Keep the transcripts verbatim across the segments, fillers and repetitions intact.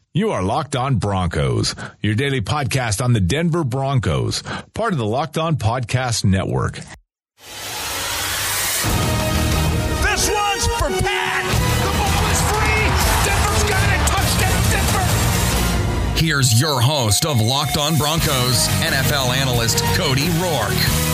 You are Locked On Broncos, your daily podcast on the Denver Broncos, part of the Locked On Podcast Network. This one's for Pat. The ball is free. Denver's got it. Touchdown, Denver. Here's your host of Locked On Broncos, N F L analyst Cody Roark.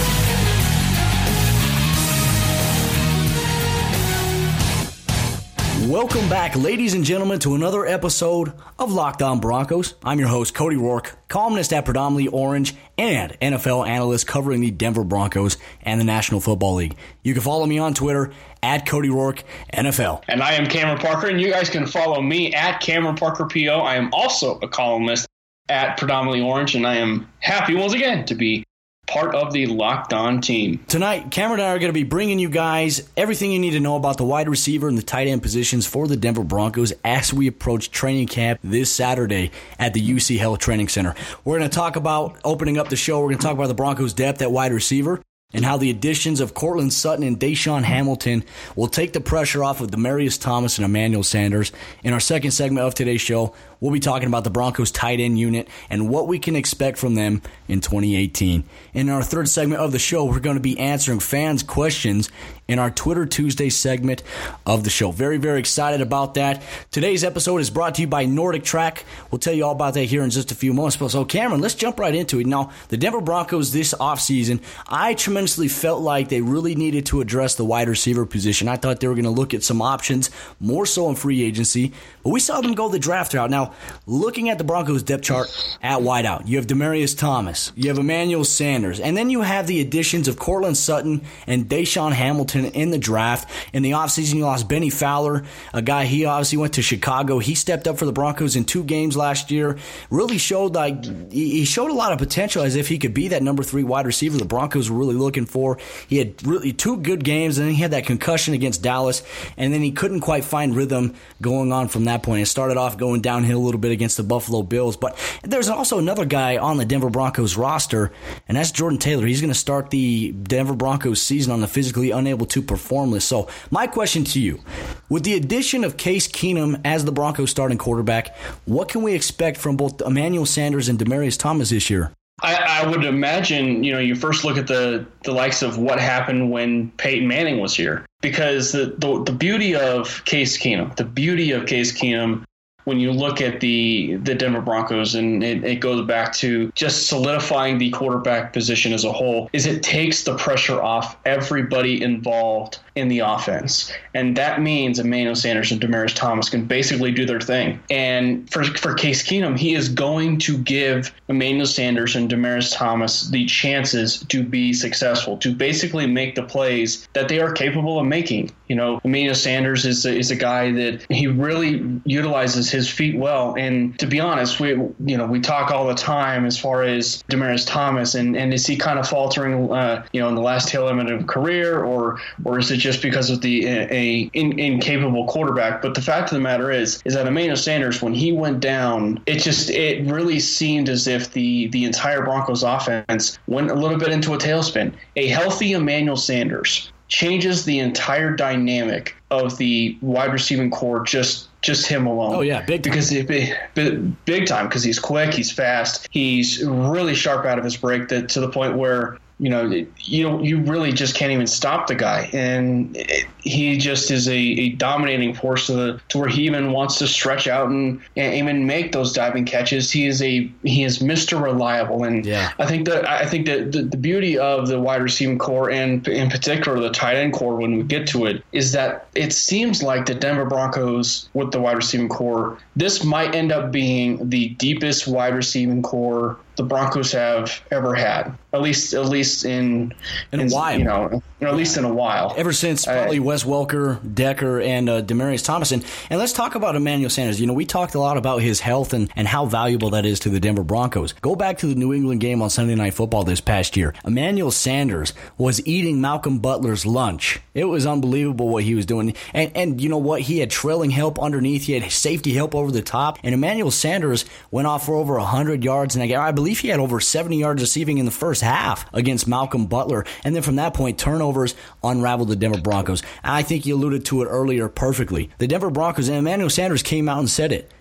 Welcome back, ladies and gentlemen, to another episode of Locked On Broncos. I'm your host, Cody Roark, columnist at Predominantly Orange and N F L analyst covering the Denver Broncos and the National Football League. You can follow me on Twitter at Cody Roark N F L. And I am Cameron Parker, and you guys can follow me at Cameron Parker P O. I am also a columnist at Predominantly Orange, and I am happy once again to be part of the Locked On team. Tonight, Cameron and I are going to be bringing you guys everything you need to know about the wide receiver and the tight end positions for the Denver Broncos as we approach training camp this Saturday at the U C Health Training Center. We're going to talk about, opening up the show, we're going to talk about the Broncos' depth at wide receiver and how the additions of Courtland Sutton and DaeSean Hamilton will take the pressure off of Demaryius Thomas and Emmanuel Sanders. In our second segment of today's show, we'll be talking about the Broncos' tight end unit and what we can expect from them in twenty eighteen. In our third segment of the show, we're going to be answering fans' questions in our Twitter Tuesday segment of the show. Very, very excited about that. Today's episode is brought to you by Nordic Track. We'll tell you all about that here in just a few moments. So, Cameron, let's jump right into it. Now, the Denver Broncos this offseason, I tremendously felt like they really needed to address the wide receiver position. I thought they were going to look at some options, more so in free agency, but we saw them go the draft route. Now, looking at the Broncos depth chart at wideout, you have Demaryius Thomas, you have Emmanuel Sanders, and then you have the additions of Courtland Sutton and DaeSean Hamilton in the draft. In the offseason, you lost Benny Fowler, a guy, he obviously went to Chicago. He stepped up for the Broncos in two games last year, really showed like he showed a lot of potential as if he could be that number three wide receiver the Broncos were really looking for. He had really two good games, and then he had that concussion against Dallas, and then he couldn't quite find rhythm going on from that point. It started off going downhill a little bit against the Buffalo Bills, but there's also another guy on the Denver Broncos roster, and that's Jordan Taylor. He's going to start the Denver Broncos season on the physically unable to perform list. So my question to you, with the addition of Case Keenum as the Broncos starting quarterback, what can we expect from both Emmanuel Sanders and Demaryius Thomas this year? I, I would imagine, you know, you first look at the, the likes of what happened when Peyton Manning was here. Because the, the, the beauty of Case Keenum, the beauty of Case Keenum, when you look at the the Denver Broncos, and it, it goes back to just solidifying the quarterback position as a whole, is it takes the pressure off everybody involved in the offense. And that means Emmanuel Sanders and Demaryius Thomas can basically do their thing. And for, for Case Keenum, he is going to give Emmanuel Sanders and Demaryius Thomas the chances to be successful, to basically make the plays that they are capable of making. You know, Emmanuel Sanders is a, is a guy that he really utilizes his feet well. And to be honest, we you know we talk all the time as far as Demaryius Thomas, and, and is he kind of faltering, uh, you know, in the last tail end of career, or or is it just because of the a, a in, incapable quarterback? But the fact of the matter is, is that Emmanuel Sanders, when he went down, it just it really seemed as if the the entire Broncos offense went a little bit into a tailspin. A healthy Emmanuel Sanders changes the entire dynamic of the wide receiving core, just just him alone. Oh yeah, big time. Because it, big, big time because he's quick, he's fast, he's really sharp out of his break, that to the point where, you know, you don't, you really just can't even stop the guy. And it, he just is a, a dominating force to the to where he even wants to stretch out and, and even make those diving catches. He is a he is Mister Reliable. And yeah. I think that I think that the, the beauty of the wide receiving core, and in particular the tight end core when we get to it, is that it seems like the Denver Broncos with the wide receiving core, this might end up being the deepest wide receiving core the Broncos have ever had, at least at least in in a in, while, you know, at least in a while. Ever since probably uh, Wes Welker, Decker, and uh, Demaryius Thomas. And, and let's talk about Emmanuel Sanders. You know, we talked a lot about his health and, and how valuable that is to the Denver Broncos. Go back to the New England game on Sunday Night Football this past year. Emmanuel Sanders was eating Malcolm Butler's lunch. It was unbelievable what he was doing. And, and you know what? He had trailing help underneath. He had safety help over the top. And Emmanuel Sanders went off for over one hundred yards. And I believe he had over seventy yards receiving in the first half against Malcolm Butler. And then from that point, turnovers unraveled the Denver Broncos. I think you alluded to it earlier perfectly. The Denver Broncos, and Emmanuel Sanders came out and said it.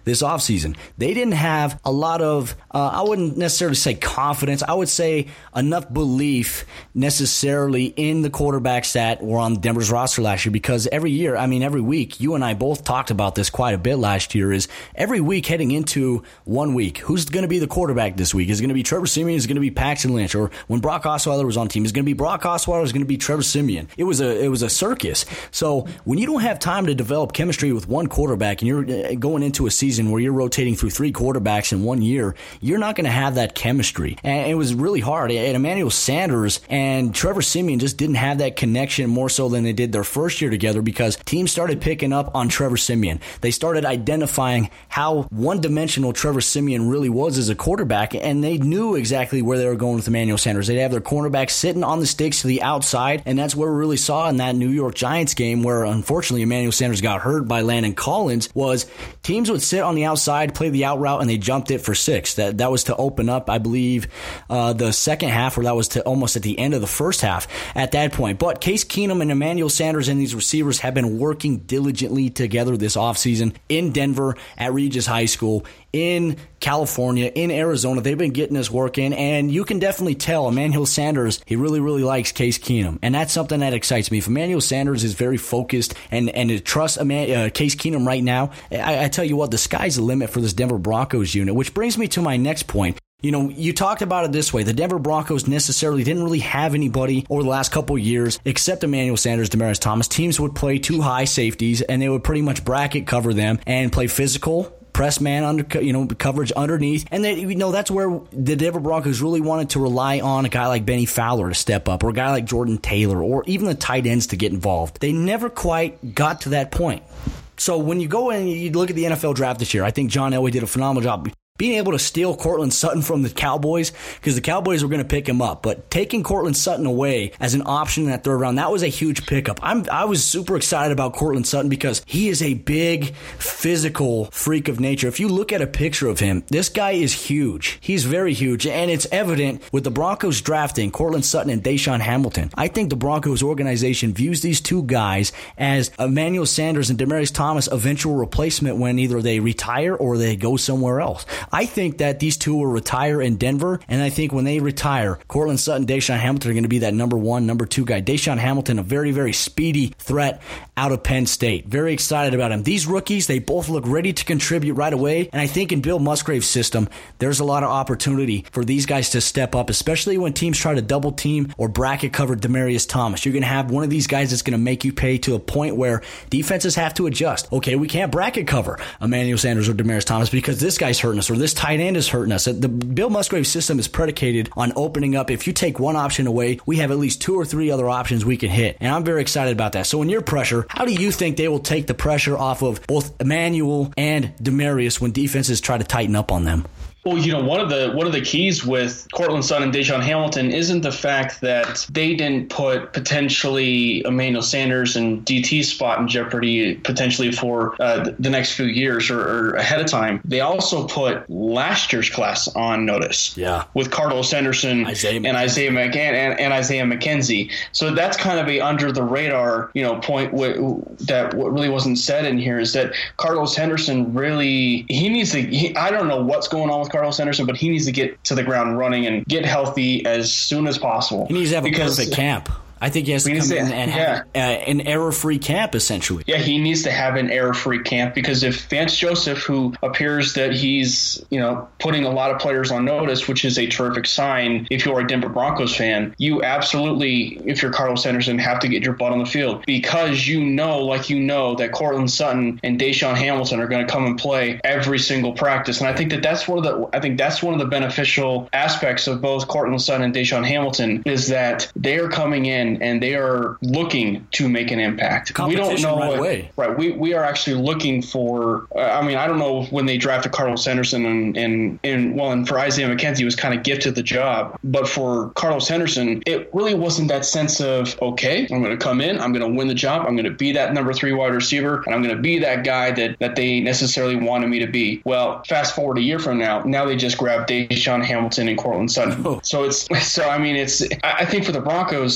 this offseason. They didn't have a lot of, uh, I wouldn't necessarily say confidence. I would say enough belief necessarily in the quarterbacks that were on Denver's roster last year, because every year, I mean, every week, you and I both talked about this quite a bit last year, is every week heading into one week, who's going to be the quarterback this week? Is it going to be Trevor Siemian? Is it going to be Paxton Lynch? Or when Brock Osweiler was on the team, is it going to be Brock Osweiler? Is it going to be Trevor Siemian? It was a it was a circus. So when you don't have time to develop chemistry with one quarterback and you're going into a season where you're rotating through three quarterbacks in one year, you're not going to have that chemistry. And it was really hard. And Emmanuel Sanders and Trevor Siemian just didn't have that connection more so than they did their first year together, because teams started picking up on Trevor Siemian. They started identifying how one-dimensional Trevor Siemian really was as a quarterback, and they knew exactly where they were going with Emmanuel Sanders. They'd have their cornerback sitting on the sticks to the outside, and that's where we really saw in that New York Giants game, where unfortunately Emmanuel Sanders got hurt by Landon Collins, was teams would sit on the outside, play the out route, and they jumped it for six. That that was to open up, I believe, uh, the second half, or that was to almost at the end of the first half at that point. But Case Keenum and Emmanuel Sanders and these receivers have been working diligently together this offseason in Denver, at Regis High School, in California, in Arizona. They've been getting this work in, and you can definitely tell Emmanuel Sanders, he really, really likes Case Keenum, and that's something that excites me. If Emmanuel Sanders is very focused and, and to trust Eman- uh, Case Keenum right now, I, I tell you what, the sky's the limit for this Denver Broncos unit, which brings me to my next point. You know, you talked about it this way. The Denver Broncos necessarily didn't really have anybody over the last couple of years except Emmanuel Sanders, Demaryius Thomas. Teams would play two high safeties, and they would pretty much bracket cover them and play physical, press man under, you know, coverage underneath. And they, you know, that's where the Denver Broncos really wanted to rely on a guy like Benny Fowler to step up, or a guy like Jordan Taylor, or even the tight ends to get involved. They never quite got to that point. So when you go and you look at the N F L draft this year, I think John Elway did a phenomenal job being able to steal Courtland Sutton from the Cowboys, because the Cowboys were going to pick him up. But taking Courtland Sutton away as an option in that third round, that was a huge pickup. I'm, I was super excited about Courtland Sutton because he is a big, physical freak of nature. If you look at a picture of him, this guy is huge. He's very huge, and it's evident with the Broncos drafting Courtland Sutton and Deshaun Hamilton. I think the Broncos organization views these two guys as Emmanuel Sanders and Demaryius Thomas' eventual replacement when either they retire or they go somewhere else. I think that these two will retire in Denver, and I think when they retire, Courtland Sutton, Deshaun Hamilton are going to be that number one, number two guy. Deshaun Hamilton, a very, very speedy threat out of Penn State. Very excited about him. These rookies, they both look ready to contribute right away, and I think in Bill Musgrave's system, there's a lot of opportunity for these guys to step up, especially when teams try to double team or bracket cover Demaryius Thomas. You're going to have one of these guys that's going to make you pay to a point where defenses have to adjust. Okay, we can't bracket cover Emmanuel Sanders or Demaryius Thomas because this guy's hurting us, or this tight end is hurting us. The Bill Musgrave system is predicated on opening up. If you take one option away, we have at least two or three other options we can hit. And I'm very excited about that. So in your pressure, how do you think they will take the pressure off of both Emmanuel and Demaryius when defenses try to tighten up on them? Well, you know, one of the one of the keys with Courtland Sutton and Deshaun Hamilton isn't the fact that they didn't put potentially Emmanuel Sanders and D T's spot in jeopardy potentially for uh, the next few years or, or ahead of time. They also put last year's class on notice. Yeah, with Carlos Henderson Isaiah and Isaiah McCann and, and Isaiah McKenzie. So that's kind of a under the radar, you know, point w- that what really wasn't said in here is that Carlos Henderson really he needs to. He, I don't know what's going on with Carlos Henderson, but he needs to get to the ground running and get healthy as soon as possible. He needs to have because, a perfect camp. I think he has to come in and have yeah. uh, an error-free camp, essentially. Yeah, he needs to have an error-free camp because if Vance Joseph, who appears that he's, you know, putting a lot of players on notice, which is a terrific sign if you're a Denver Broncos fan, you absolutely, if you're Carlos Henderson, have to get your butt on the field because you know, like you know, that Courtland Sutton and Deshaun Hamilton are going to come and play every single practice. And I think that that's one of the, I think that's one of the beneficial aspects of both Courtland Sutton and Deshaun Hamilton is that they are coming in and they are looking to make an impact. We don't know right what, away. Right. We we are actually looking for. Uh, I mean, I don't know when they drafted Carlos Henderson and and, and well, and for Isaiah McKenzie was kind of gifted the job, but for Carlos Henderson, it really wasn't that sense of okay, I'm going to come in, I'm going to win the job, I'm going to be that number three wide receiver, and I'm going to be that guy that that they necessarily wanted me to be. Well, fast forward a year from now, now they just grabbed Deshaun Hamilton and Courtland Sutton. Oh. So it's so I mean it's I, I think for the Broncos, it's just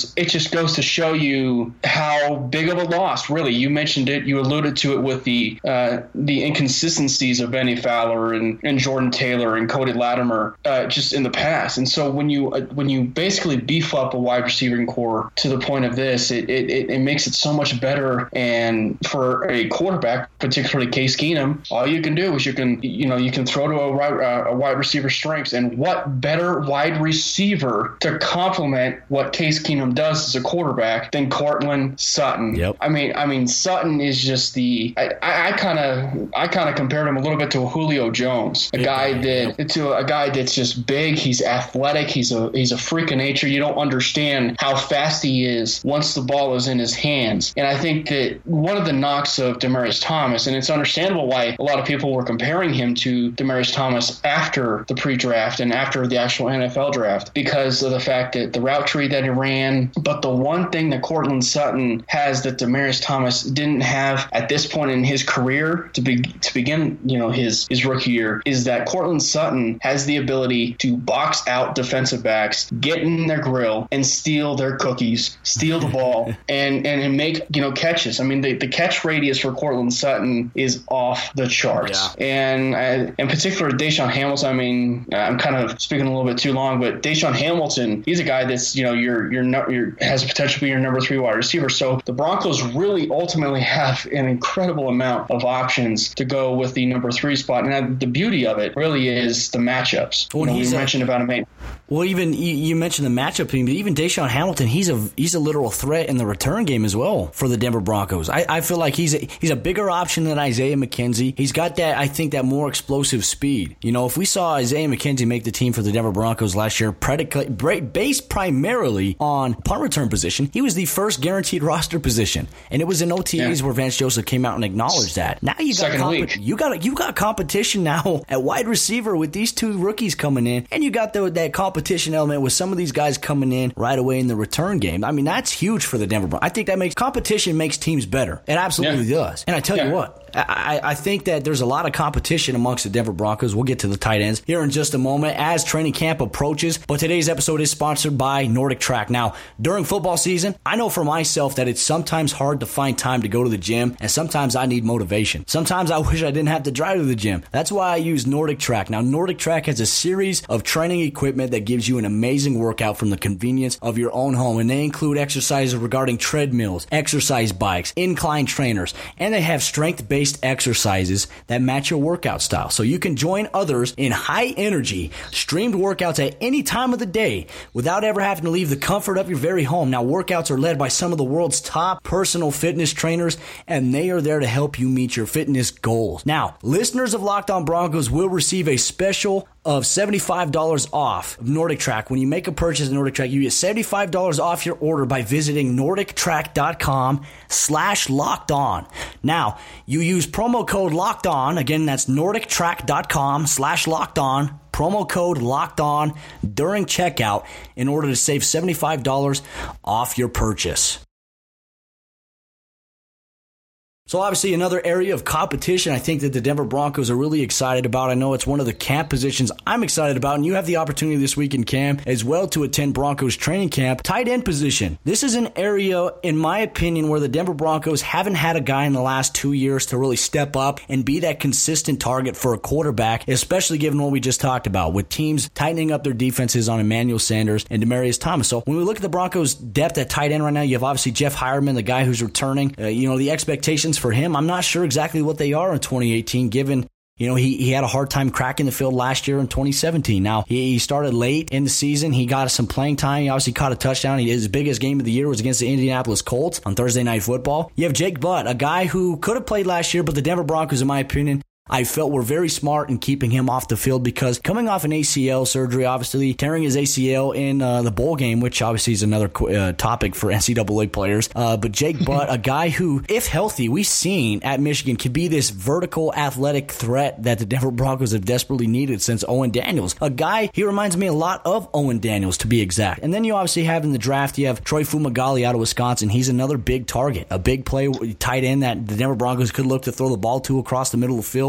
just goes to show you how big of a loss, really. You mentioned it. You alluded to it with the uh, the inconsistencies of Benny Fowler and, and Jordan Taylor and Cody Latimer uh, just in the past. And so when you uh, when you basically beef up a wide receiving core to the point of this, it, it, it makes it so much better. And for a quarterback, particularly Case Keenum, all you can do is you can you know you can throw to a, uh, a wide receiver strengths. And what better wide receiver to complement what Case Keenum does as a quarterback than Courtland Sutton? Yep. I mean, I mean, Sutton is just the. I kind of, I kind of compared him a little bit to a Julio Jones, a guy that to a guy that's just big. He's athletic. He's a he's a freak of nature. You don't understand how fast he is once the ball is in his hands. And I think that one of the knocks of Demaryius Thomas, and it's understandable why a lot of people were comparing him to Demaryius Thomas after the pre-draft and after the actual N F L draft, because of the fact that the route tree that he ran. But the one thing that Courtland Sutton has that Demaryius Thomas didn't have at this point in his career to be to begin, you know, his his rookie year, is that Courtland Sutton has the ability to box out defensive backs, get in their grill, and steal their cookies, steal the ball, and, and and make you know catches. I mean, the, the catch radius for Courtland Sutton is off the charts, yeah. and uh, in particular Deshaun Hamilton. I mean, I'm kind of speaking a little bit too long, but Deshaun Hamilton, he's a guy that's you know your your your has potential to be your number three wide receiver. So the Broncos really ultimately have an incredible amount of options to go with the number three spot. And the beauty of it really is the matchups. Well, you know, we mentioned about him. Well, even you, you mentioned the matchup team, but even Deshaun Hamilton, he's a he's a literal threat in the return game as well for the Denver Broncos. I, I feel like he's a, he's a bigger option than Isaiah McKenzie. He's got that, I think, that more explosive speed. You know, if we saw Isaiah McKenzie make the team for the Denver Broncos last year, predicate, based primarily on punt return position, he was the first guaranteed roster position, and it was in O T As yeah. where Vance Joseph came out and acknowledged that. Now you got comp- you got you got competition now at wide receiver with these two rookies coming in, and you got the, that competition element with some of these guys coming in right away in the return game. I mean, that's huge for the Denver Broncos. I think that makes competition makes teams better. It absolutely yeah. does. And I tell yeah. you what, I, I think that there's a lot of competition amongst the Denver Broncos. We'll get to the tight ends here in just a moment as training camp approaches. But today's episode is sponsored by Nordic Track. Now, during football season, I know for myself that it's sometimes hard to find time to go to the gym, and sometimes I need motivation. Sometimes I wish I didn't have to drive to the gym. That's why I use Nordic Track. Now, Nordic Track has a series of training equipment that gives you an amazing workout from the convenience of your own home, and they include exercises regarding treadmills, exercise bikes, incline trainers, and they have strength-based exercises that match your workout style. So you can join others in high-energy, streamed workouts at any time of the day without ever having to leave the comfort of your very home. Now, workouts are led by some of the world's top personal fitness trainers, and they are there to help you meet your fitness goals. Now, listeners of Locked On Broncos will receive a special of seventy-five dollars off of Nordic Track. When you make a purchase of Nordic Track, you get seventy-five dollars off your order by visiting nordic track dot com slash locked on. Now, you use promo code locked on. Again, that's nordic track dot com slash locked on. Promo code locked on during checkout in order to save seventy-five dollars off your purchase. So obviously another area of competition I think that the Denver Broncos are really excited about. I know it's one of the camp positions I'm excited about, and you have the opportunity this week in camp as well to attend Broncos training camp. Tight end position. This is an area, in my opinion, where the Denver Broncos haven't had a guy in the last two years to really step up and be that consistent target for a quarterback, especially given what we just talked about, with teams tightening up their defenses on Emmanuel Sanders and Demaryius Thomas. So when we look at the Broncos' depth at tight end right now, you have obviously Jeff Hireman, the guy who's returning. Uh, you know, the expectations for him, I'm not sure exactly what they are in twenty eighteen, given, you know, he, he had a hard time cracking the field last year in twenty seventeen. Now, he, he started late in the season. He got some playing time. He obviously caught a touchdown. He, his biggest game of the year was against the Indianapolis Colts on Thursday Night Football. You have Jake Butt, a guy who could have played last year, but the Denver Broncos, in my opinion, I felt were very smart in keeping him off the field because coming off an A C L surgery, obviously tearing his A C L in uh, the bowl game, which obviously is another uh, topic for N C double A players. Uh, but Jake Butt, a guy who, if healthy, we've seen at Michigan could be this vertical athletic threat that the Denver Broncos have desperately needed since Owen Daniels. A guy, he reminds me a lot of Owen Daniels, to be exact. And then you obviously have in the draft, you have Troy Fumagalli out of Wisconsin. He's another big target, a big play tight end that the Denver Broncos could look to throw the ball to across the middle of the field.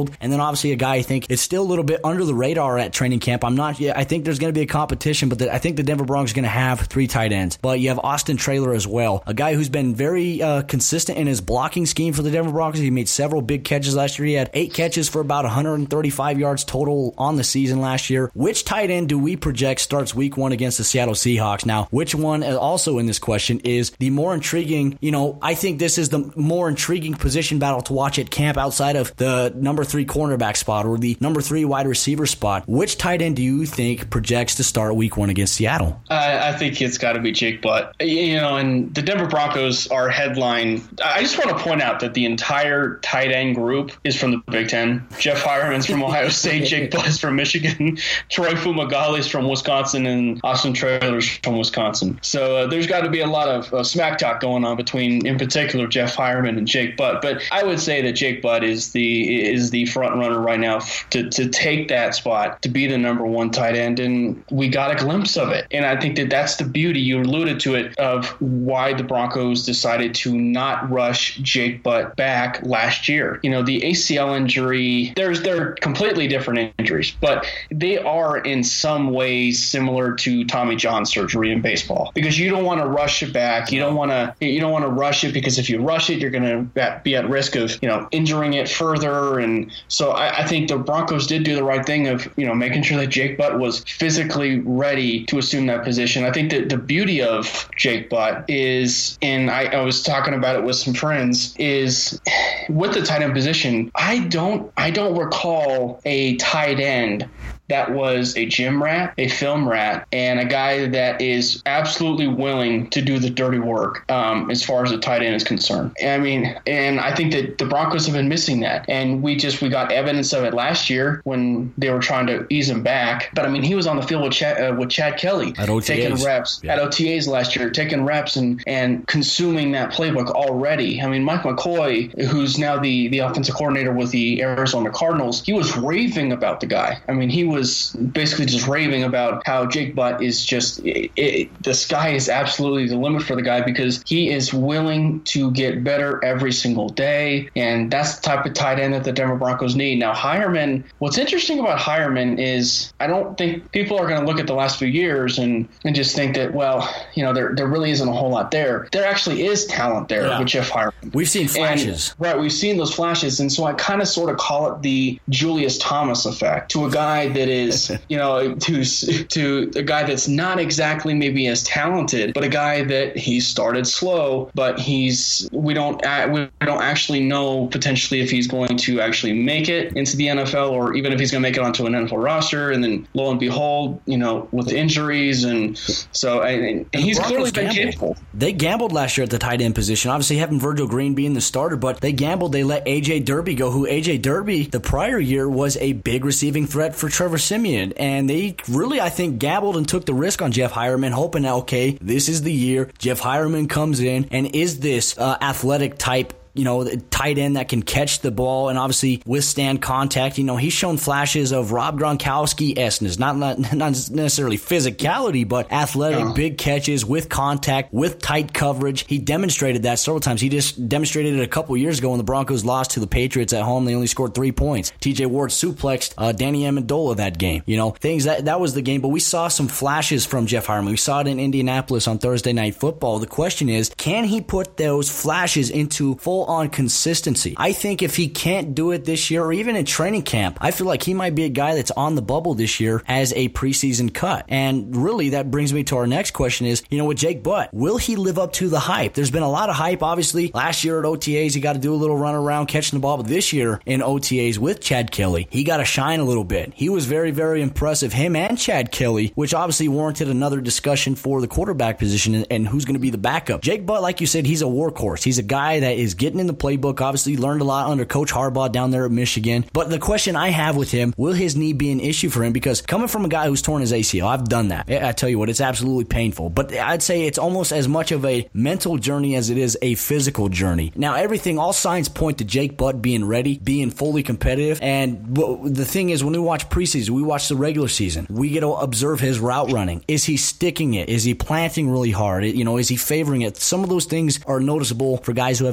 field. And then obviously a guy I think is still a little bit under the radar at training camp. I'm not, I think there's going to be a competition, but the, I think the Denver Broncos are going to have three tight ends. But you have Austin Traylor as well, a guy who's been very uh, consistent in his blocking scheme for the Denver Broncos. He made several big catches last year. He had eight catches for about one hundred thirty-five yards total on the season last year. Which tight end do we project starts week one against the Seattle Seahawks? Now, which one also in this question is the more intriguing, you know, I think this is the more intriguing position battle to watch at camp outside of the number three cornerback spot or the number three wide receiver spot. Which tight end do you think projects to start week one against Seattle? I, I think it's got to be Jake Butt. You know, and the Denver Broncos are headline. I just want to point out that the entire tight end group is from the Big Ten. Jeff Hireman's from Ohio State, Jake Butt is from Michigan, Troy Fumagalli's from Wisconsin, and Austin Traylor's from Wisconsin. So uh, there's got to be a lot of uh, smack talk going on between, in particular, Jeff Hireman and Jake Butt. But I would say that Jake Butt is the is the front runner right now to, to take that spot, to be the number one tight end, and we got a glimpse of it. And I think that that's the beauty, you alluded to it, of why the Broncos decided to not rush Jake Butt back last year. You know, the A C L injury, there's they're completely different injuries, but they are in some ways similar to Tommy John surgery in baseball, because you don't want to rush it back. You don't want to you don't want to rush it, because if you rush it, you're going to be at risk of, you know, injuring it further. And so I, I think the Broncos did do the right thing of, you know, making sure that Jake Butt was physically ready to assume that position. I think that the beauty of Jake Butt is, and I, I was talking about it with some friends, is with the tight end position, I don't I don't recall a tight end that was a gym rat, a film rat, and a guy that is absolutely willing to do the dirty work um, as far as the tight end is concerned. I mean, and I think that the Broncos have been missing that. And we just, we got evidence of it last year when they were trying to ease him back. But I mean, he was on the field with Chad, uh, with Chad Kelly, at O T As. Taking reps, yeah. At O T As last year, taking reps and, and consuming that playbook already. I mean, Mike McCoy, who's now the, the offensive coordinator with the Arizona Cardinals, he was raving about the guy. I mean, he was was basically just raving about how Jake Butt is just it, it, the sky is absolutely the limit for the guy, because he is willing to get better every single day, and that's the type of tight end that the Denver Broncos need. Now, Hireman, what's interesting about Hireman is I don't think people are going to look at the last few years and, and just think that, well, you know, there there really isn't a whole lot there. There actually is talent there yeah. with Jeff Hireman. We've seen flashes. And, right, we've seen those flashes, and so I kind of sort of call it the Julius Thomas effect, to a guy that is, you know, to, to a guy that's not exactly maybe as talented, but a guy that he started slow, but he's we don't we don't actually know potentially if he's going to actually make it into the N F L, or even if he's going to make it onto an N F L roster, and then lo and behold, you know, with injuries, and so and, and he's clearly been capable. They gambled last year at the tight end position, obviously having Virgil Green being the starter, but they gambled. They let A J Derby go, who A J Derby the prior year was a big receiving threat for Trevor Siemian, and they really, I think, gambled and took the risk on Jeff Hireman, hoping that, okay, this is the year Jeff Hireman comes in and is this uh, athletic type, you know, tight end that can catch the ball and obviously withstand contact. You know, he's shown flashes of Rob Gronkowski-esque, not, not not necessarily physicality, but athletic, yeah. big catches with contact, with tight coverage. He demonstrated that several times. He just demonstrated it a couple years ago when the Broncos lost to the Patriots at home. They only scored three points. T J Ward suplexed uh, Danny Amendola that game. You know, things that that was the game, but we saw some flashes from Jeff Hireman. We saw it in Indianapolis on Thursday Night Football. The question is, can he put those flashes into full on consistency? I think if he can't do it this year, or even in training camp, I feel like he might be a guy that's on the bubble this year as a preseason cut. And really, that brings me to our next question is, you know, with Jake Butt, will he live up to the hype? There's been a lot of hype, obviously. Last year at O T As, he got to do a little run around catching the ball, but this year in O T As with Chad Kelly, he got to shine a little bit. He was very, very impressive, him and Chad Kelly, which obviously warranted another discussion for the quarterback position and, and who's going to be the backup. Jake Butt, like you said, he's a workhorse. He's a guy that is getting in the playbook. Obviously learned a lot under Coach Harbaugh down there at Michigan. But the question I have with him, will his knee be an issue for him? Because coming from a guy who's torn his A C L, I've done that. I tell you what, it's absolutely painful. But I'd say it's almost as much of a mental journey as it is a physical journey. Now, everything, all signs point to Jake Butt being ready, being fully competitive. And the thing is, when we watch preseason, we watch the regular season, we get to observe his route running. Is he sticking it? Is he planting really hard? You know, is he favoring it? Some of those things are noticeable for guys who have A C Ls.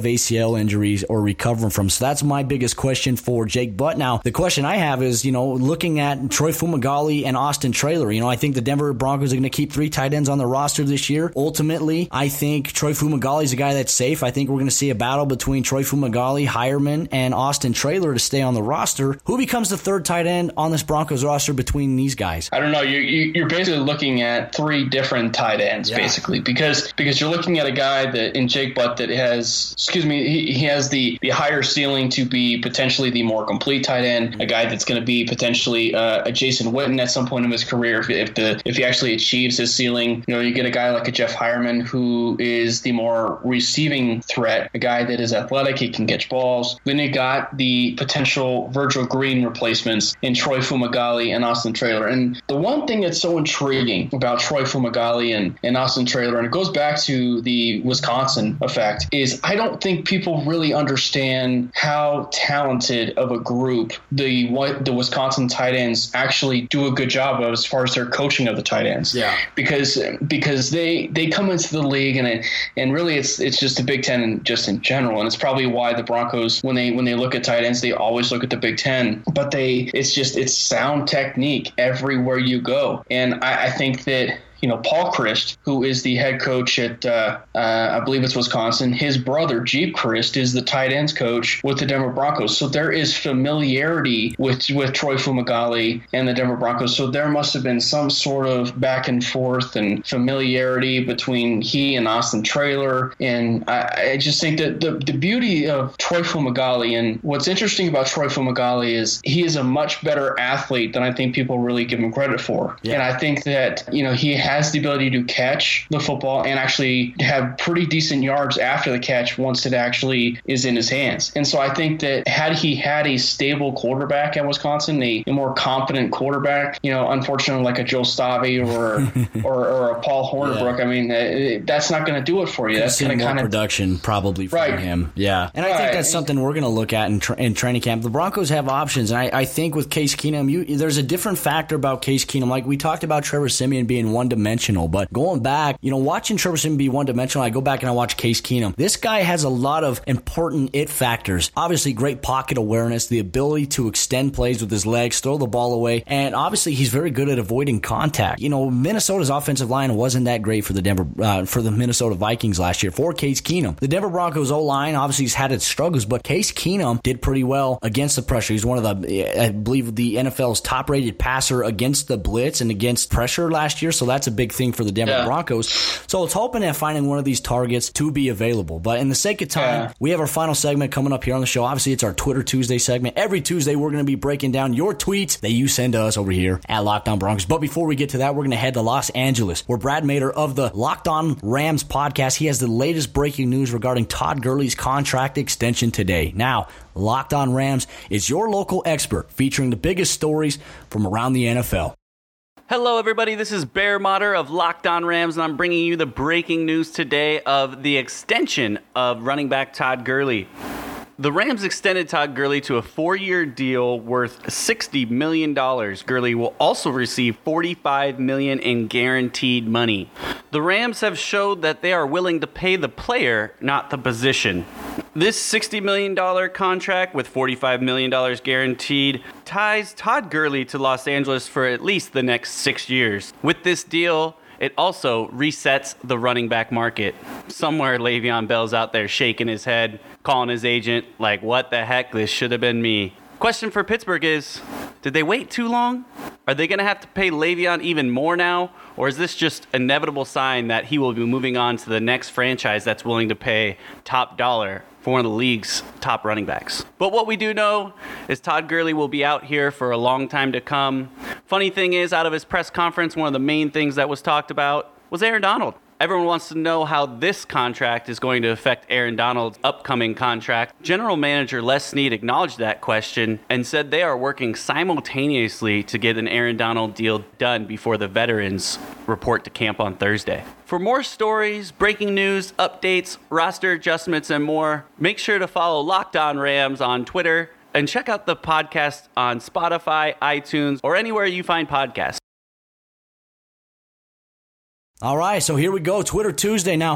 L injuries or recovering from. So that's my biggest question for Jake Butt. Now, the question I have is, you know, looking at Troy Fumagalli and Austin Traylor, you know, I think the Denver Broncos are going to keep three tight ends on the roster this year. Ultimately, I think Troy Fumagalli is a guy that's safe. I think we're going to see a battle between Troy Fumagalli, Hireman, and Austin Traylor to stay on the roster. Who becomes the third tight end on this Broncos roster between these guys? I don't know. You, you, you're basically looking at three different tight ends, yeah. basically, because because you're looking at a guy that in Jake Butt that has, excuse me, he, he has the, the higher ceiling to be potentially the more complete tight end, a guy that's going to be potentially uh, a Jason Witten at some point in his career if, if the if he actually achieves his ceiling. You know, you get a guy like a Jeff Hireman who is the more receiving threat, a guy that is athletic, he can catch balls. Then you got the potential Virgil Green replacements in Troy Fumagalli and Austin Traylor. And the one thing that's so intriguing about Troy Fumagalli and, and Austin Traylor, and it goes back to the Wisconsin effect, is I don't think people really understand how talented of a group the what the Wisconsin tight ends actually do a good job of as far as their coaching of the tight ends. Yeah. Because because they they come into the league and it, and really it's it's just the Big Ten and just in general, and it's probably why the Broncos when they when they look at tight ends they always look at the Big Ten. But they it's just it's sound technique everywhere you go, and I, I think that. You know, Paul Chryst, who is the head coach at, uh, uh, I believe it's Wisconsin, his brother, Jeep Chryst, is the tight ends coach with the Denver Broncos. So there is familiarity with, with Troy Fumagalli and the Denver Broncos. So there must have been some sort of back and forth and familiarity between he and Austin Traylor. And I, I just think that the, the beauty of Troy Fumagalli, and what's interesting about Troy Fumagalli is he is a much better athlete than I think people really give him credit for. Yeah. And I think that, you know, he has has the ability to catch the football and actually have pretty decent yards after the catch once it actually is in his hands. And so I think that had he had a stable quarterback at Wisconsin, a, a more competent quarterback, you know, unfortunately like a Joe Stavi or or, or a Paul Hornibrook, yeah. I mean, uh, that's not going to do it for you. That's going to kind of production probably for right. him. Yeah. And I think right. that's something we're going to look at in, tra- in training camp. The Broncos have options. And I, I think with Case Keenum, you, there's a different factor about Case Keenum. Like we talked about Trevor Siemian being one-dimensional. But going back, you know, watching Trevor Siemian be one-dimensional, I go back and I watch Case Keenum. This guy has a lot of important it factors. Obviously, great pocket awareness, the ability to extend plays with his legs, throw the ball away, and obviously he's very good at avoiding contact. You know, Minnesota's offensive line wasn't that great for the Denver uh, for the Minnesota Vikings last year. For Case Keenum, the Denver Broncos O-line obviously has had its struggles, but Case Keenum did pretty well against the pressure. He's one of the, I believe, the N F L's top-rated passer against the blitz and against pressure last year. So that's a big thing for the Denver yeah. Broncos. So it's hoping at finding one of these targets to be available. But in the sake of time, yeah. we have our final segment coming up here on the show. Obviously, it's our Twitter Tuesday segment. Every Tuesday, we're going to be breaking down your tweets that you send to us over here at Locked On Broncos. But before we get to that, we're going to head to Los Angeles, where Brad Mader of the Locked On Rams podcast, he has the latest breaking news regarding Todd Gurley's contract extension today. Now, Locked On Rams is your local expert featuring the biggest stories from around the N F L. Hello, everybody. This is Bear Motter of Locked On Rams, and I'm bringing you the breaking news today of the extension of running back Todd Gurley. The Rams extended Todd Gurley to a four-year deal worth sixty million dollars. Gurley will also receive forty-five million dollars in guaranteed money. The Rams have showed that they are willing to pay the player, not the position. This sixty million dollars contract with forty-five million dollars guaranteed ties Todd Gurley to Los Angeles for at least the next six years. With this deal, it also resets the running back market. Somewhere Le'Veon Bell's out there shaking his head, calling his agent like, what the heck, this should have been me. Question for Pittsburgh is, did they wait too long? Are they going to have to pay Le'Veon even more now? Or is this just an inevitable sign that he will be moving on to the next franchise that's willing to pay top dollar for one of the league's top running backs? But what we do know is Todd Gurley will be out here for a long time to come. Funny thing is, out of his press conference, one of the main things that was talked about was Aaron Donald. Everyone wants to know how this contract is going to affect Aaron Donald's upcoming contract. General Manager Les Snead acknowledged that question and said they are working simultaneously to get an Aaron Donald deal done before the veterans report to camp on Thursday. For more stories, breaking news, updates, roster adjustments, and more, make sure to follow Locked On Rams on Twitter and check out the podcast on Spotify, iTunes, or anywhere you find podcasts. All right, so here we go, Twitter Tuesday. Now,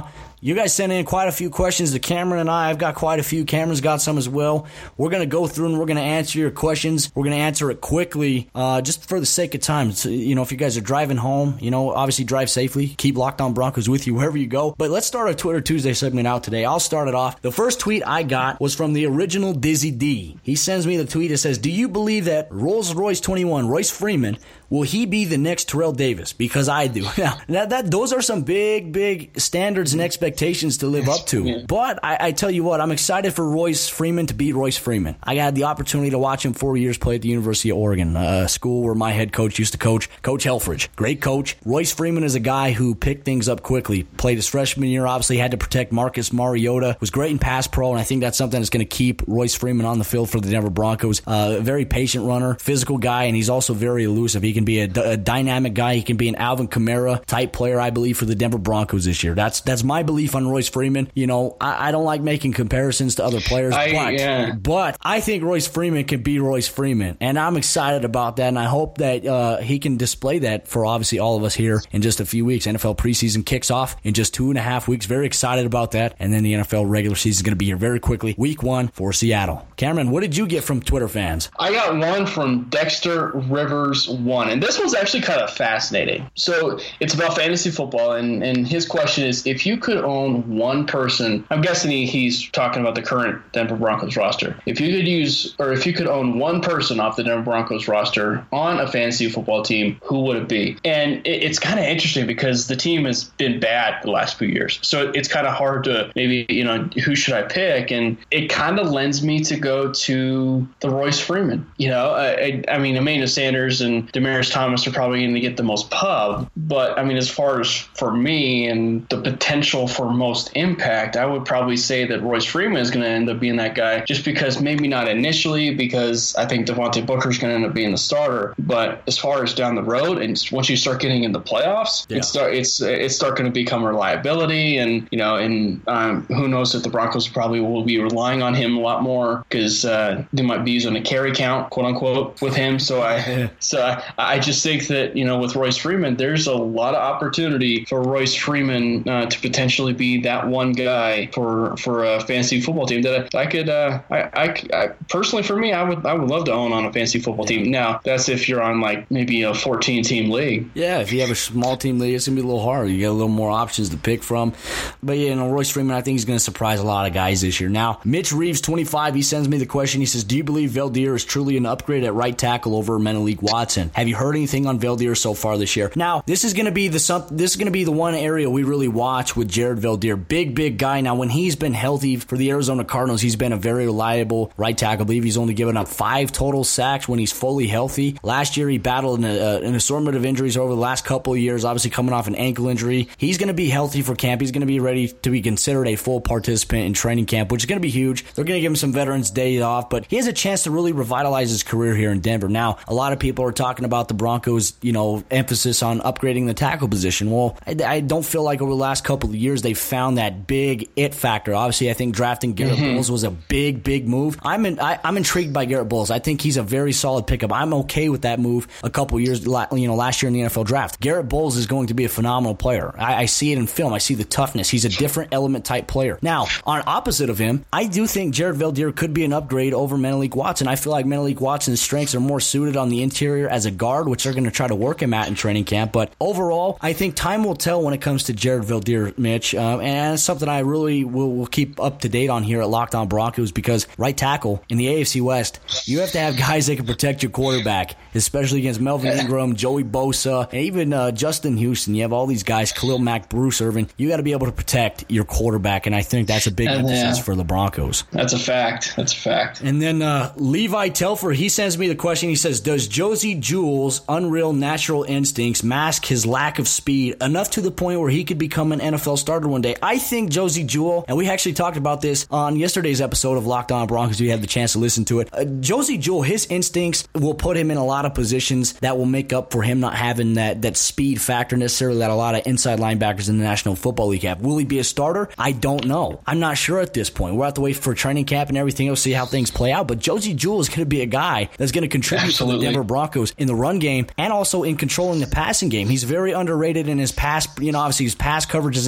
You guys sent in quite a few questions to Cameron and I. I've got quite a few. Cameron's got some as well. We're going to go through and we're going to answer your questions. We're going to answer it quickly, uh, just for the sake of time. So, you know, if you guys are driving home, you know, obviously drive safely. Keep Locked On Broncos with you wherever you go. But let's start our Twitter Tuesday segment out today. I'll start it off. The first tweet I got was from the original Dizzy D. He sends me the tweet that says, do you believe that Rolls-Royce twenty-one, Royce Freeman, will he be the next Terrell Davis? Because I do. Now, that, that, those are some big, big standards and expectations to live up to. Yeah. But I, I tell you what, I'm excited for Royce Freeman to beat Royce Freeman. I had the opportunity to watch him four years play at the University of Oregon, a school where my head coach used to coach, Coach Helfrich. Great coach. Royce Freeman is a guy who picked things up quickly. Played his freshman year, obviously had to protect Marcus Mariota. Was great in pass pro, and I think that's something that's going to keep Royce Freeman on the field for the Denver Broncos. Uh, very patient runner, physical guy, and he's also very elusive. He can be a, a dynamic guy. He can be an Alvin Kamara type player, I believe, for the Denver Broncos this year. That's that's my belief on Royce Freeman. You know, I, I don't like making comparisons to other players, I, but, yeah. but I think Royce Freeman can be Royce Freeman, and I'm excited about that, and I hope that uh, he can display that for obviously all of us here in just a few weeks. N F L preseason kicks off in just two and a half weeks. Very excited about that, and then the N F L regular season is going to be here very quickly. Week one for Seattle. Cameron, what did you get from Twitter fans? I got one from Dexter Rivers one, and this one's actually kind of fascinating. So it's about fantasy football, and, and his question is, if you could own one person, I'm guessing he, he's talking about the current Denver Broncos roster. If you could use, or if you could own one person off the Denver Broncos roster on a fantasy football team, who would it be? And it, it's kind of interesting because the team has been bad the last few years. So it's kind of hard to maybe, you know, who should I pick? And it kind of lends me to go to the Royce Freeman. You know, I, I mean, Emmanuel Sanders and Demaryius Thomas are probably going to get the most pub. But, I mean, as far as for me and the potential for most impact, I would probably say that Royce Freeman is going to end up being that guy, just because maybe not initially, because I think Devontae Booker is going to end up being the starter. But as far as down the road, and once you start getting in the playoffs, yeah. it's start it's it's start going to become a reliability. And, you know, and um, who knows if the Broncos probably will be relying on him a lot more, because uh, they might be using a carry count, quote unquote, with him. So I so I, I just think that, you know, with Royce Freeman, there's a lot of opportunity for Royce Freeman uh, to potentially be that one guy for for a fantasy football team that I, I could uh, I, I, I personally, for me, I would I would love to own on a fantasy football team. Now that's if you're on like maybe a fourteen team league. Yeah, if you have a small team league, it's gonna be a little harder. You got a little more options to pick from. But yeah, you know, Royce Freeman, I think he's gonna surprise a lot of guys this year. Now, Mitch Reeves twenty-five, he sends me the question. He says, "Do you believe Veldheer is truly an upgrade at right tackle over Menelik Watson? Have you heard anything on Veldheer so far this year?" Now, this is gonna be the some, this is gonna be the one area we really watch with Jared Veldheer. Big, big guy. Now, when he's been healthy for the Arizona Cardinals, he's been a very reliable right tackle. I believe he's only given up five total sacks when he's fully healthy. Last year, he battled an, uh, an assortment of injuries over the last couple of years, obviously coming off an ankle injury. He's going to be healthy for camp. He's going to be ready to be considered a full participant in training camp, which is going to be huge. They're going to give him some Veterans Day off, but he has a chance to really revitalize his career here in Denver. Now, a lot of people are talking about the Broncos, you know, emphasis on upgrading the tackle position. Well, I, I don't feel like over the last couple of years they found that big it factor. Obviously, I think drafting Garrett mm-hmm. Bowles was a big, big move. I'm in, I, I'm intrigued by Garrett Bowles. I think he's a very solid pickup. I'm okay with that move a couple years, you know, last year in the N F L draft. Garrett Bowles is going to be a phenomenal player. I, I see it in film. I see the toughness. He's a different element type player. Now, on opposite of him, I do think Jared Veldheer could be an upgrade over Menelik Watson. I feel like Menelik Watson's strengths are more suited on the interior as a guard, which they're going to try to work him at in training camp. But overall, I think time will tell when it comes to Jared Veldheer, Mitch. Um, and it's something I really will, will keep up to date on here at Locked On Broncos, because right tackle in the A F C West, you have to have guys that can protect your quarterback, especially against Melvin Ingram, Joey Bosa, and even uh, Justin Houston. You have all these guys, Khalil Mack, Bruce Irvin. You got to be able to protect your quarterback, and I think that's a big and, emphasis yeah. for the Broncos. That's a fact. That's a fact. And then uh, Levi Telfer, he sends me the question. He says, does Josie Jewell's unreal natural instincts mask his lack of speed enough to the point where he could become an N F L starter one day? I think Josie Jewell, and we actually talked about this on yesterday's episode of Locked On Broncos. You had the chance to listen to it. Uh, Josie Jewell, his instincts will put him in a lot of positions that will make up for him not having that, that speed factor necessarily that a lot of inside linebackers in the National Football League have. Will he be a starter? I don't know. I'm not sure at this point. We'll have to wait for training camp and everything else, see how things play out. But Josie Jewell is going to be a guy that's going to contribute Absolutely. to the Denver Broncos in the run game and also in controlling the passing game. He's very underrated in his pass, you know, obviously his pass coverage as an inside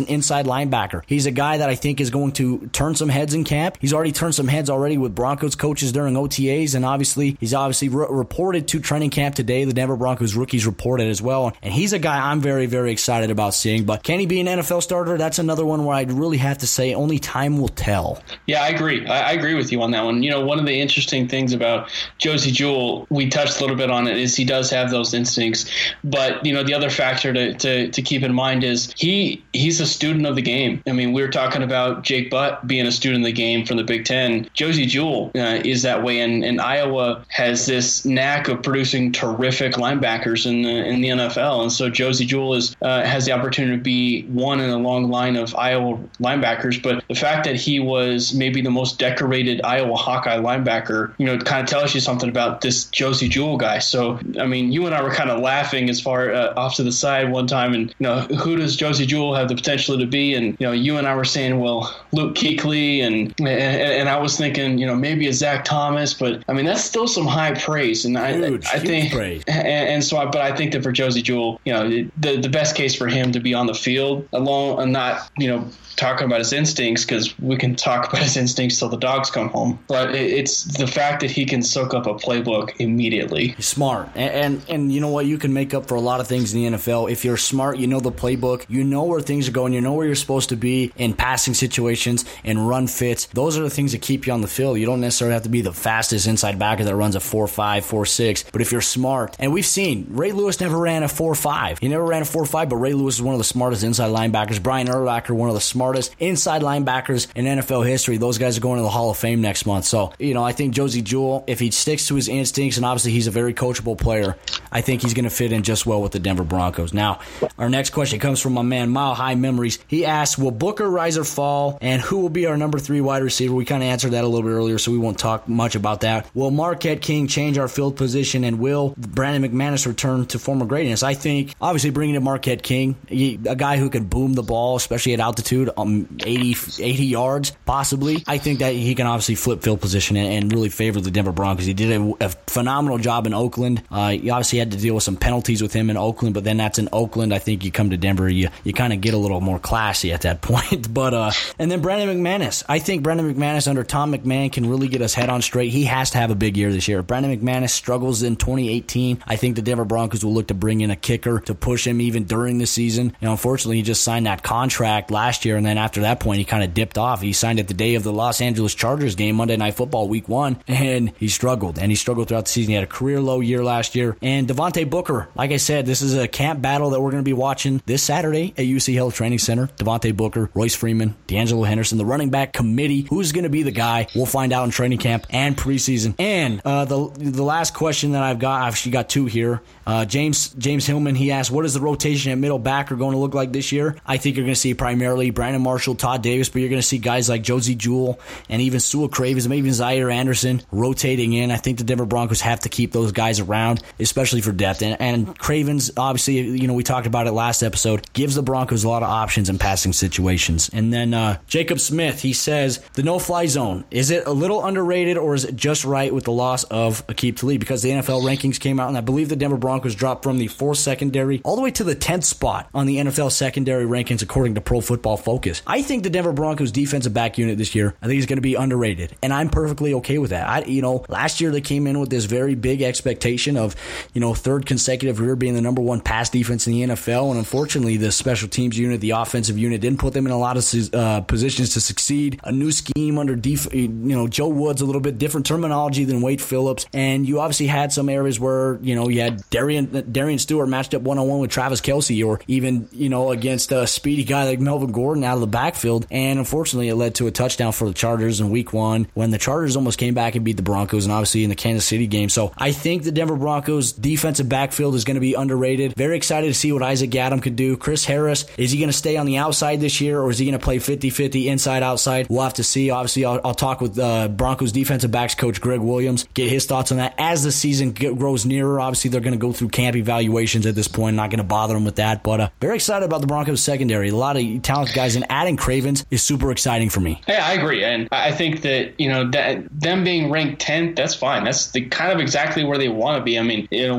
linebacker. He's a guy that I think is going to turn some heads in camp. He's already turned some heads already with Broncos coaches during O T As, and obviously he's obviously re- reported to training camp today. The Denver Broncos rookies reported as well, and he's a guy I'm very, very excited about seeing. But can he be an N F L starter? That's another one where I'd really have to say only time will tell. Yeah, I agree. I, I agree with you on that one. You know, one of the interesting things about Josey Jewell, we touched a little bit on it, is he does have those instincts. But, you know, the other factor to, to, to keep in mind is he he's a student of the game. I mean, we were talking about Jake Butt being a student of the game from the Big Ten. Josey Jewell uh, is that way, and, and Iowa has this knack of producing terrific linebackers in the in the N F L. And so Josey Jewell is uh, has the opportunity to be one in a long line of Iowa linebackers. But the fact that he was maybe the most decorated Iowa Hawkeye linebacker, you know, it kind of tells you something about this Josey Jewell guy. So, I mean, you and I were kind of laughing as far uh, off to the side one time, and, you know, who does Josey Jewell have the potential to be? And, you know, you and I were saying, well, Luke Kuechly, and, and and I was thinking, you know, maybe a Zach Thomas, but I mean, that's still some high praise. And I, huge, I huge think, praise. And, and so, I, but I think that for Josey Jewell, you know, the the best case for him to be on the field alone and not, you know, talking about his instincts, because we can talk about his instincts till the dogs come home. But it, it's the fact that he can soak up a playbook immediately. He's smart. And, and and you know what? You can make up for a lot of things in the N F L. If you're smart, you know the playbook. You know where things are going. You know where you're supposed to be in passing situations and run fits. Those are the things that keep you on the field. You don't necessarily have to be the fastest inside backer that runs a four five, four six. But if you're smart, and we've seen, Ray Lewis never ran a four five. He never ran a four five, but Ray Lewis is one of the smartest inside linebackers. Brian Urlacher, one of the smartest inside linebackers in N F L history. Those guys are going to the Hall of Fame next month. So, you know, I think Josey Jewell, if he sticks to his instincts, and obviously he's a very coachable player, I think he's going to fit in just well with the Denver Broncos. Now, our next question comes from my man, Mile High Memories. He asks, will Booker rise or fall, and who will be our number three wide receiver? We kind of answered that a little bit earlier, so we won't talk much about that. Will Marquette King change our field position, and will Brandon McManus return to former greatness? I think, obviously, bringing in Marquette King, he, a guy who can boom the ball, especially at altitude, um, eighty, eighty yards, possibly. I think that he can obviously flip field position and, and really favor the Denver Broncos. He did a, a phenomenal job in Oakland. Uh, you obviously had to deal with some penalties with him in Oakland, but then that's in Oakland. I think you come to Denver, you you kind of get a little more classy at that point. But uh, and then Brandon McManus. I think Brandon McManus under Tom McMahon can really get us head on straight. He has to have a big year this year. If Brandon McManus struggles in twenty eighteen, I think the Denver Broncos will look to bring in a kicker to push him even during the season. And unfortunately, he just signed that contract last year, and then after that point, he kind of dipped off. He signed at the day of the Los Angeles Chargers game, Monday Night Football, week one, and he struggled. And he struggled throughout the season. He had a career low year last year. And Devontae Booker, like I said, this is a camp battle that we're going to be watching this Saturday at U C Health Training Center. Devontae Booker, Royce Freeman, D'Angelo Henderson, the running back committee. Who's going to be the guy? We'll find out in training camp and preseason. And uh, the the last question that I've got, I've actually got two here. Uh, James James Hillman, he asked, what is the rotation at middle backer going to look like this year? I think you're going to see primarily Brandon Marshall, Todd Davis, but you're going to see guys like Josey Jewell and even Sewell Cravens, maybe even Zaire Anderson rotating in. I think the Denver Broncos have to keep those guys around, especially for depth. And, and Cravens, obviously, you know, we talked about it last episode, gives the Broncos a lot of options in passing situations. And then uh, Jacob Smith, he says, the no-fly zone, is it a little underrated or is it just right with the loss of Aqib Talib? Because the N F L rankings came out, and I believe the Denver Broncos dropped from the fourth secondary all the way to the tenth spot on the N F L secondary rankings according to Pro Football Focus. I think the Denver Broncos defensive back unit this year, I think is going to be underrated, and I'm perfectly okay with that. I, you know, last year they came in with this very big expectation of, you know, third consecutive year being the number one pass defense in the N F L, and unfortunately the special teams unit, the offensive unit, didn't put them in a lot of uh, positions to succeed. A new scheme under, def- you know, Joe Woods, a little bit different terminology than Wade Phillips, and you obviously had some areas where, you know, you had Darian, Darian Stewart matched up one-on-one with Travis Kelce, or even, you know, against a speedy guy like Melvin Gordon out of the backfield, and unfortunately it led to a touchdown for the Chargers in week one when the Chargers almost came back and beat the Broncos, and obviously in the Kansas City game. So I think the Denver Broncos defensive backfield is going to be underrated. Very excited to see what Isaac Gadam could do. Chris Harris, is he going to stay on the outside this year, or is he going to play fifty-fifty inside-outside? We'll have to see. Obviously, I'll, I'll talk with uh, Broncos defensive backs coach Greg Williams, get his thoughts on that as the season get, grows nearer. Obviously, they're going to go through camp evaluations at this point. Not going to bother them with that, but uh, very excited about the Broncos secondary. A lot of talented guys, and adding Cravens is super exciting for me. Yeah, I agree, and I think that, you know, that them being ranked tenth, that's fine. That's the kind of exactly where they want to be. I mean, you know, we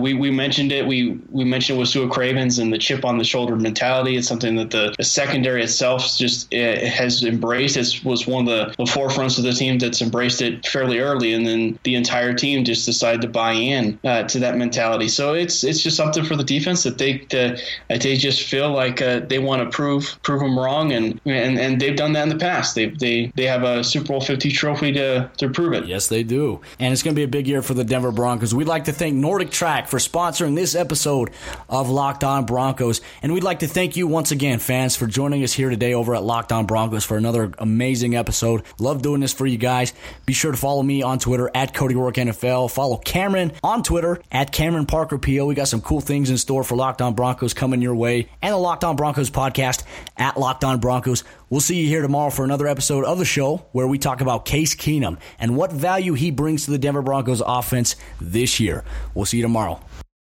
we, we mentioned it. We we mentioned it with Sua Cravens and the chip on the shoulder mentality. It's something that the, the secondary itself just it has embraced. It was one of the, the forefronts of the team that's embraced it fairly early, and then the entire team just decided to buy in uh, to that mentality. So it's it's just something for the defense that they that they just feel like uh, they want to prove prove them wrong, and, and and they've done that in the past. They they they have a Super Bowl fifty trophy to to prove it. Yes, they do. And it's going to be a big year for the Denver Broncos. We'd like to thank Nordic Track for sponsoring this episode of Locked On Broncos. And we'd like to thank you once again, fans, for joining us here today over at Locked On Broncos for another amazing episode. Love doing this for you guys. Be sure to follow me on Twitter at Cody Rourke N F L. Follow Cameron on Twitter at Cameron Parker P O. We got some cool things in store for Locked On Broncos coming your way. And the Locked On Broncos podcast at Locked On Broncos. We'll see you here tomorrow for another episode of the show where we talk about Case Keenum and what value he brings to the Denver Broncos offense this year. We'll see you tomorrow.